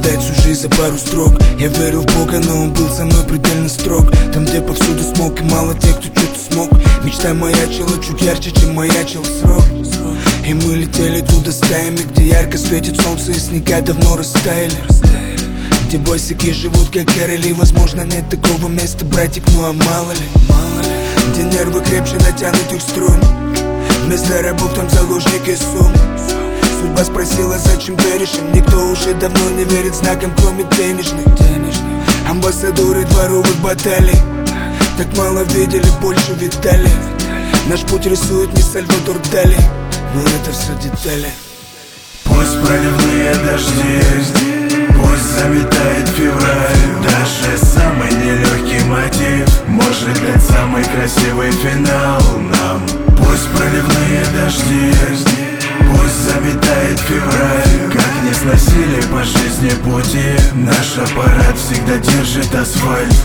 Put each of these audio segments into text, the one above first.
отдать всю жизнь за пару строк. Я верил в Бога, но он был со мной предельно строг. Там, где повсюду смог, и мало тех, кто что-то смог. Мечта маячила чуть ярче, чем маячил срок. И мы летели туда стаями, где ярко светит солнце и снега давно растаяли. Где босики живут как короли. Возможно, нет такого места, братик, ну а мало ли. Где нервы крепче натянутых струн. Вместо рабов там заложники сумм. Судьба спросила, зачем веришь им. Никто уже давно не верит знакам, кроме денежных. Амбассадоры дворовых баталий так мало видели, больше видали. Наш путь рисует не Сальвадор Дали, но это все детали. Пусть проливные дожди, пусть заметает февраль. Даже самый нелегкий мотив может дать самый красивый финал нам. Пусть проливные дожди, пусть заметает февраль. Как не сносили по жизни пути, наш аппарат всегда держит асфальт.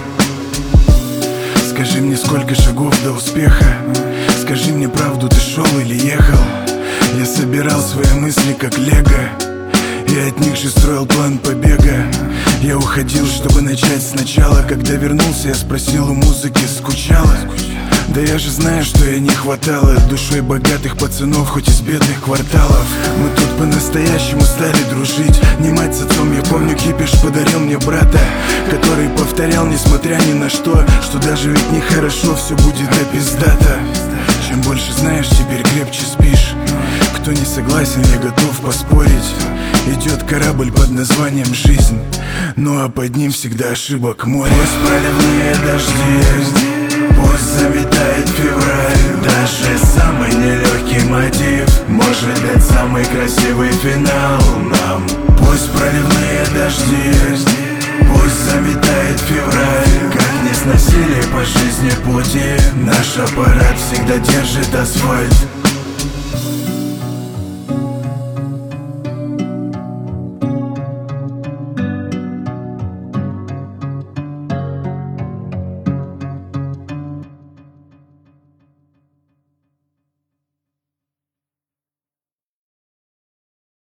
Скажи мне, сколько шагов до успеха? Скажи мне правду, ты шел или ехал? Я собирал свои мысли как лего, и от них же строил план побега. Я уходил, чтобы начать сначала. Когда вернулся, я спросил у музыки, скучала? Да я же знаю, что ей не хватало душой богатых пацанов, хоть из бедных кварталов. Мы тут по-настоящему стали дружить. Не мать с отцом, я помню, кипиш подарил мне брата, который повторял, несмотря ни на что, что даже ведь нехорошо, все будет опиздато. Чем больше знаешь, теперь крепче спишь. Кто не согласен, я готов поспорить. Идет корабль под названием «Жизнь», ну а под ним всегда ошибок море. Пусть проливные дожди, пусть заметает февраль. Даже самый нелегкий мотив может дать самый красивый финал нам. Пусть проливные дожди, пусть заметает февраль. Как не сносили по жизни пути, наш аппарат всегда держит асфальт.